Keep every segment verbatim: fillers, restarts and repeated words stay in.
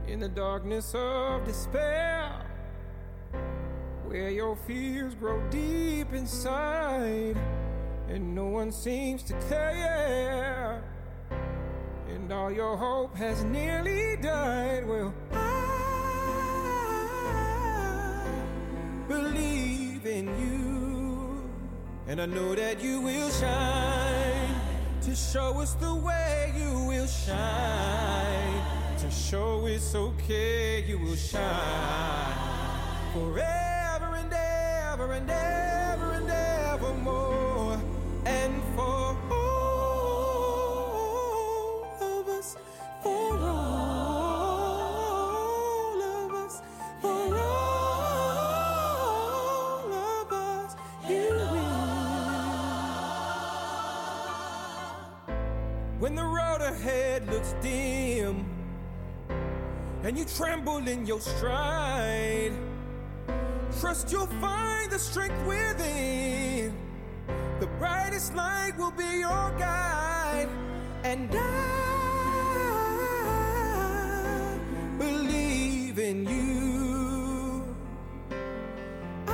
in the darkness of despair, where your fears grow deep inside and no one seems to care, and all your hope has nearly died. Well, I believe in you, and I know that you will shine to show us the way. You will shine to show it's okay. You will shine forever and ever and ever and evermore, and for all of us, for all of us, for all of us, you will. When the road ahead looks dim and you tremble in your stride, trust you'll find the strength within. The brightest light will be your guide, and I believe in you. I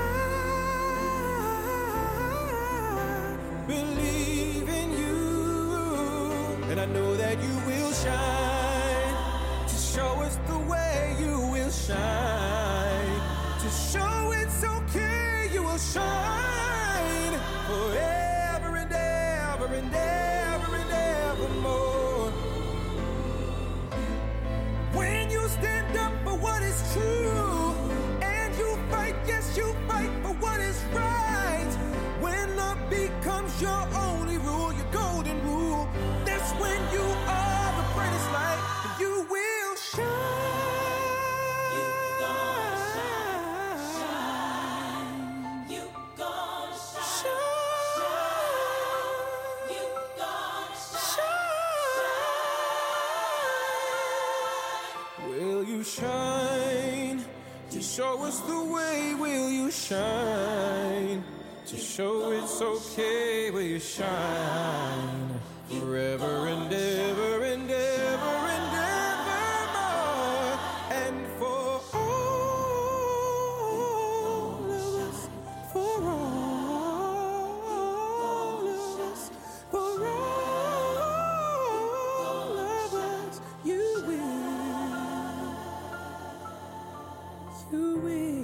believe in you, and I know that you will shine to show us the way. You will shine to show it's okay. You will shine forever and ever and ever and evermore. When you stand up for what is true and you fight, yes, you fight for what is right. When love becomes your only rule, your golden rule, that's when you are the brightest light, and you will shine. Shine to show us the way. Will you shine to show it's okay? Will you shine forever and ever and ever and evermore, and for all of us, for all of us, for all of us, you will. You will.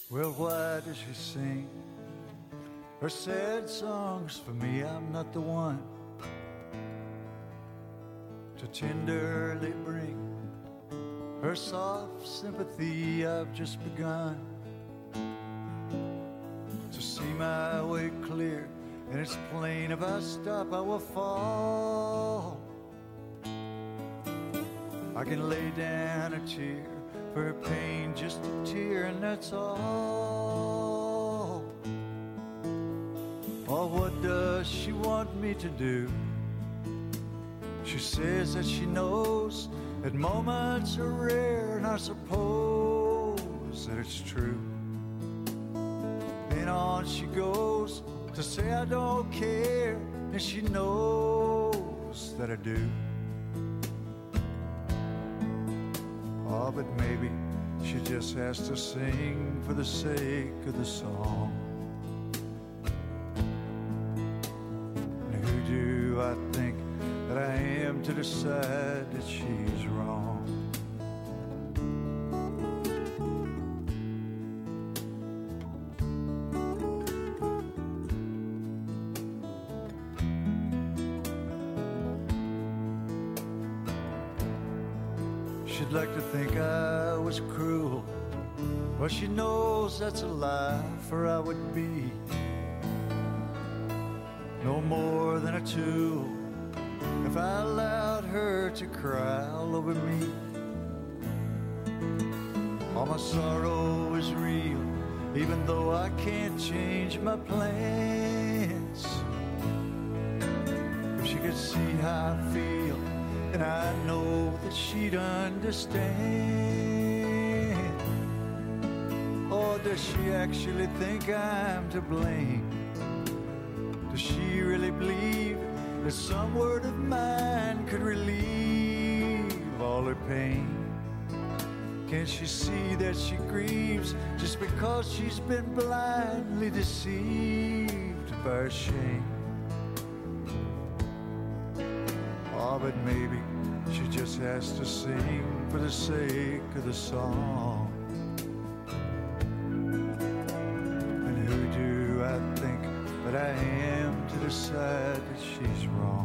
Well, why does she sing her sad songs for me? I'm not the one to tenderly bring her soft sympathy. I've just begun to see my way clear, and it's plain if I stop I will fall. I can lay down a tear for her pain, just a tear, and that's all. Oh, what does she want me to do? She says that she knows that moments are rare, and I suppose that it's true. Then on she goes to say I don't care, and she knows that I do. Oh, but maybe she just has to sing for the sake of the song. And who do I think that I am to decide that she's wrong? She'd like to think I was cruel, but she knows that's a lie, for I would be no more than a tool if I allowed her to cry all over me. All my sorrow is real, even though I can't change my plans. If she could see how I feel, and I know that she'd understand. Or does she actually think I'm to blame? Does she really believe that some word of mine could relieve all her pain? Can't she see that she grieves just because she's been blindly deceived by her shame? Oh, but maybe she just has to sing for the sake of the song. And who do I think that I am to decide that she's wrong?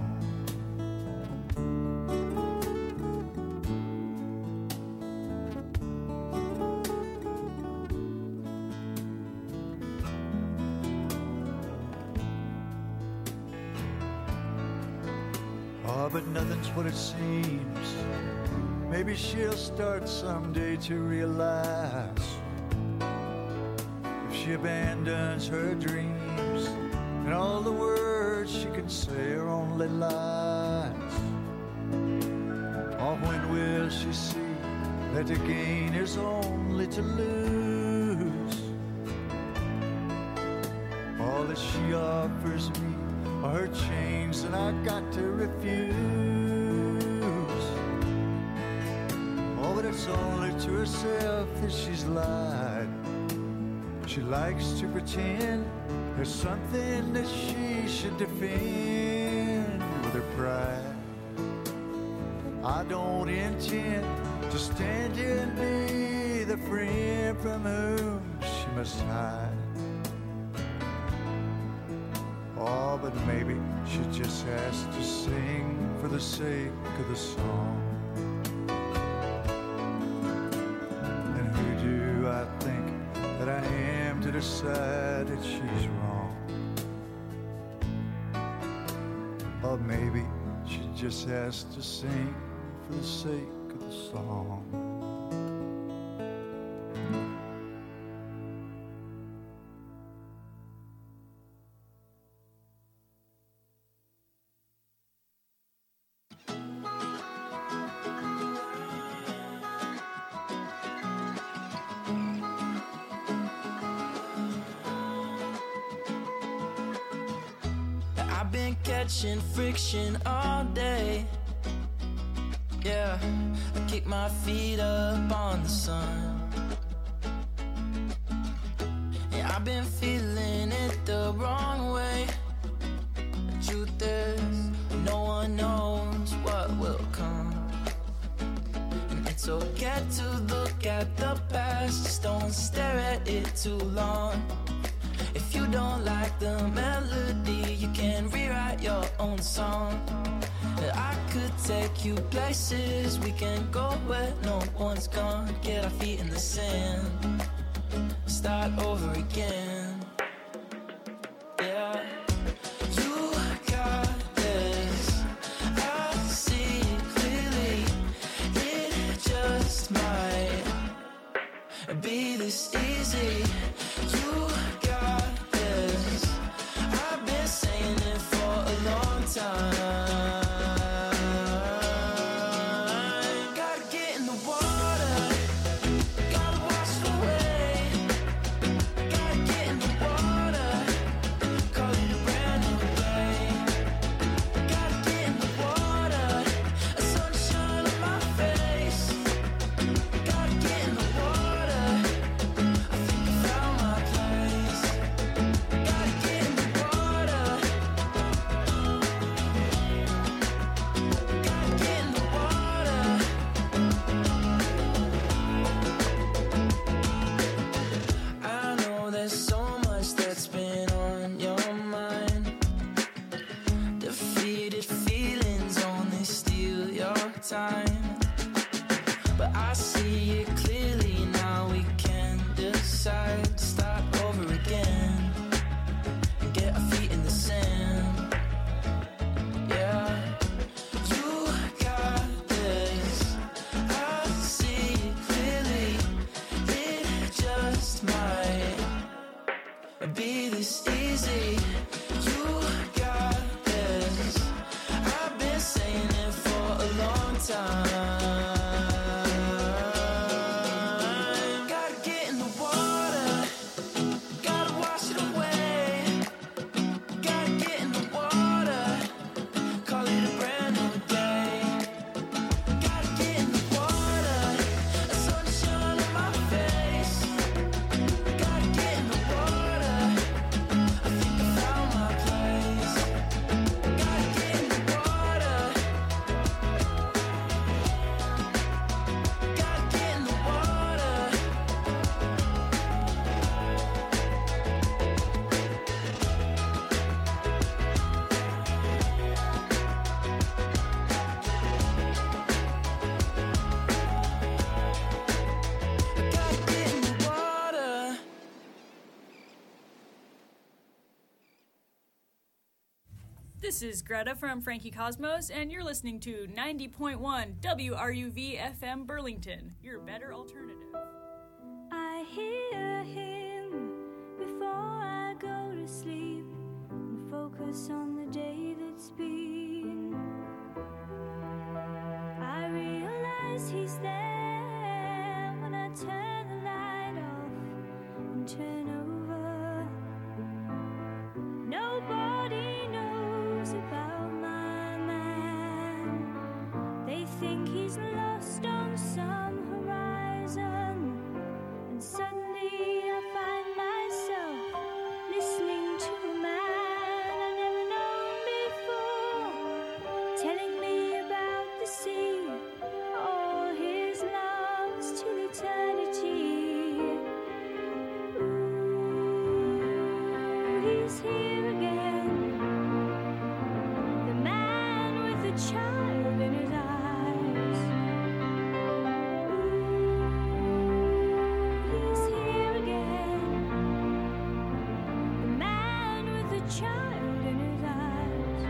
Oh, but nothing's what it seems. Maybe she'll start someday to realize if she abandons her dreams and all the words she can say are only lies. Oh, when will she see that to gain is only to lose? All that she offers me are her chains, and I got to refuse. Oh, but it's only to herself that she's lied. She likes to pretend there's something that she should defend with her pride. I don't intend to stand here and be the friend from whom she must hide. Oh, but maybe she just has to sing for the sake of the song. And who do I think that I am to decide that she's wrong? Or maybe she just has to sing for the sake of the song. I've been catching friction all day. Yeah, I kick my feet up on the sun. Yeah, I've been feeling it the wrong way. The truth is, no one knows what will come. And it's So get to look at the past, just don't stare at it too long. If you don't like the melody, you can rewrite your own song. I could take you places, we can go where no one's gone. Get our feet in the sand, start over again. Yeah, you got this, I see clearly. It just might be this easy. You got this, I've been saying it for a long time. Time, but I see it clearly now. We can decide to start over again and get our feet in the sand. Yeah, you got this, I see clearly. It just might be this easy. You got this, I've been saying it for a long time. Gotta get in the water, gotta wash it away. Gotta get in the water, call it a brand new day. Gotta get in the water, a sunshine on my face. Gotta get in the water, I think I found my place. Gotta get in the water, gotta get in the water. Gotta get in the water. This is Greta from Frankie Cosmos, and you're listening to ninety point one W R U V F M Burlington, your better alternative. I hear him before I go to sleep and focus on the day that's been. I realize he's there when I turn the light off and turn over. Nobody knows about my man. They think he's lost on some horizon. And suddenly I find myself listening to a man I've never known before, telling me about the sea, all his loves till eternity. Ooh, he's here again, the man with a child in his eyes. Ooh, he's here again, the man with a child in his eyes.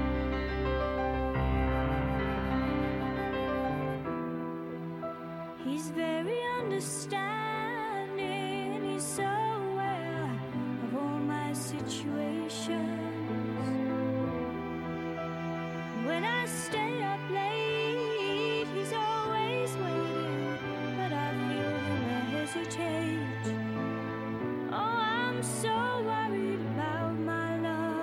He's very understanding, he's so aware of all my situations. When I stay up late, he's always waiting, but I feel him hesitate. Oh, I'm so worried about my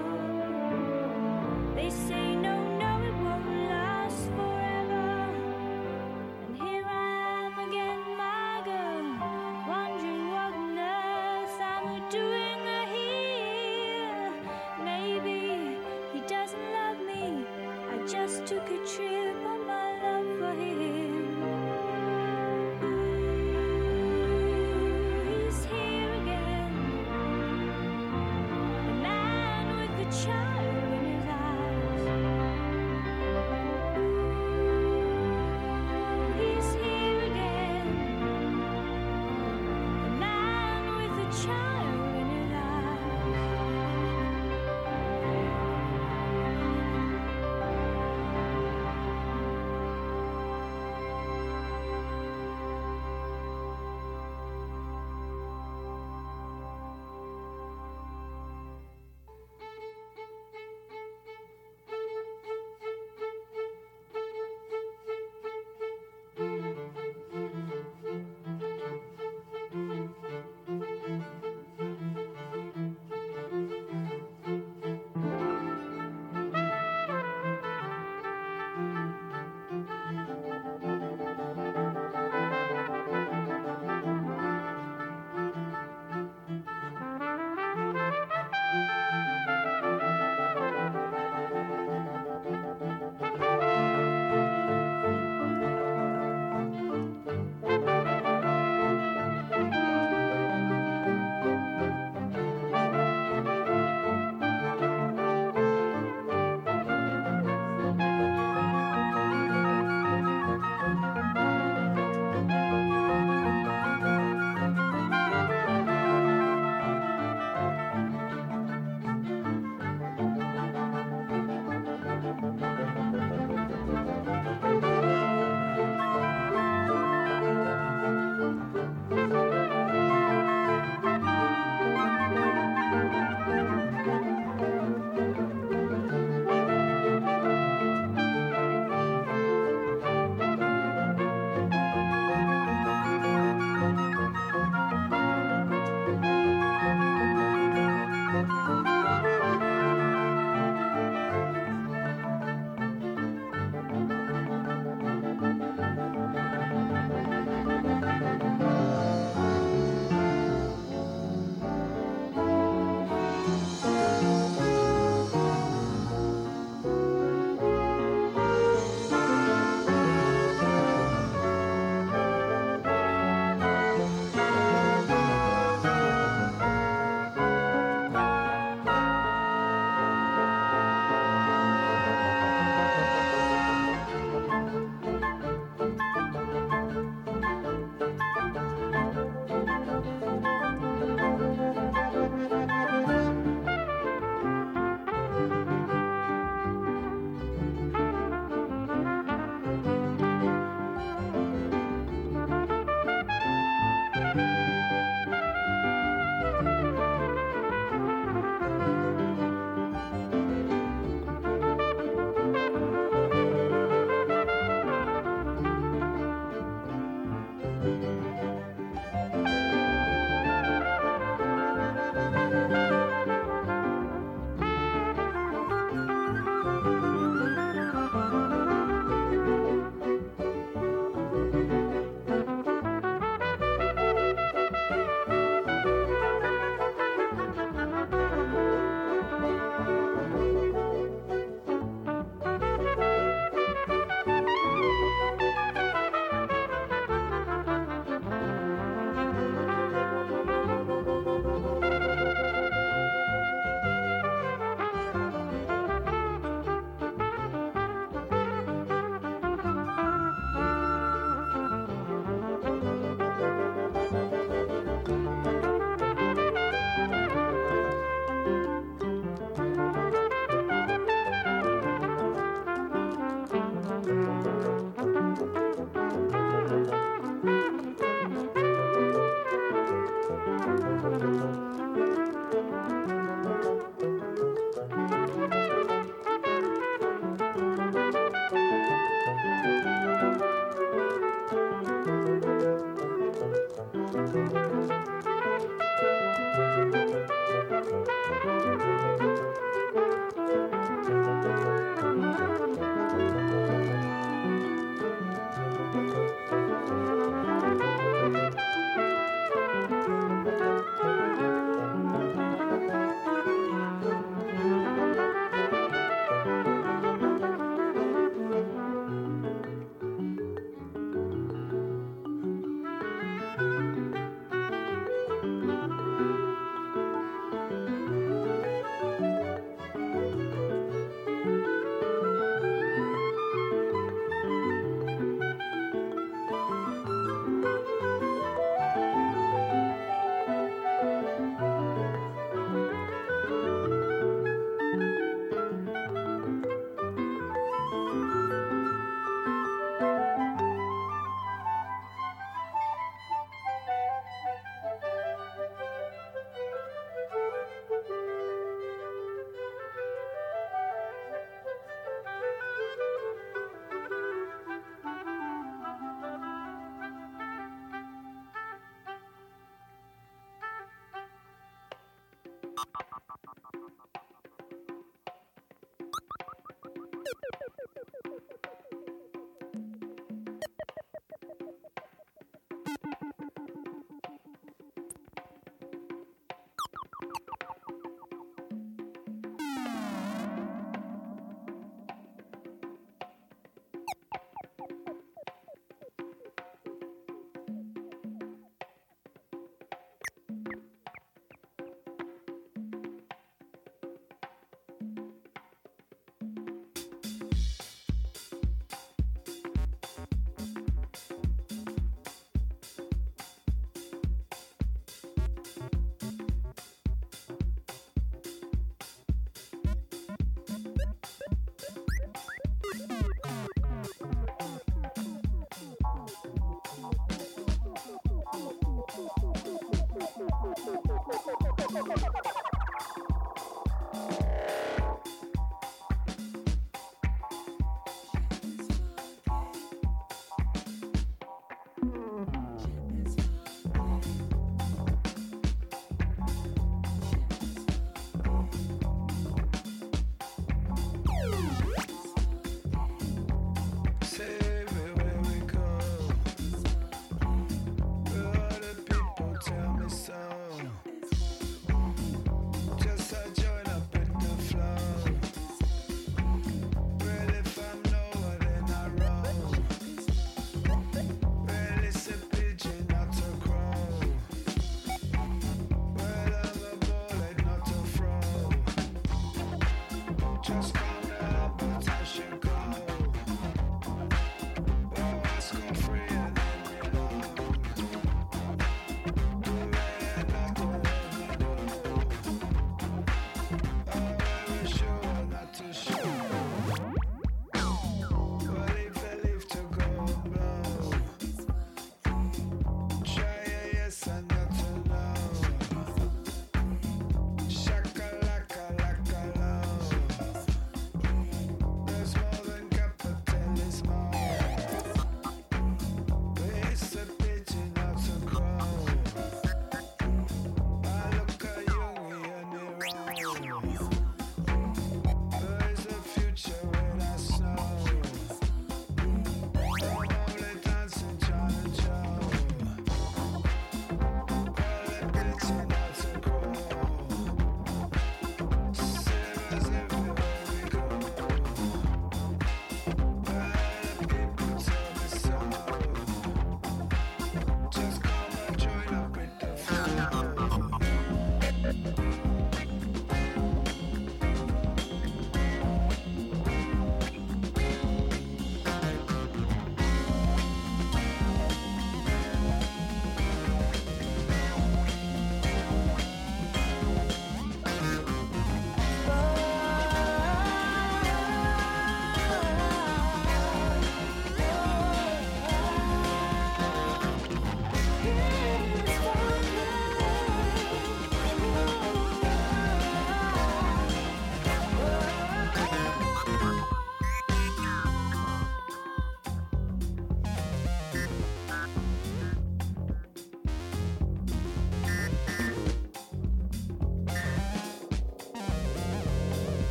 love. They say no, no, it won't last forever. And here I am again, my girl, wondering what on earth I'm doing here. Maybe he doesn't love me, I just took a trip on my love for him.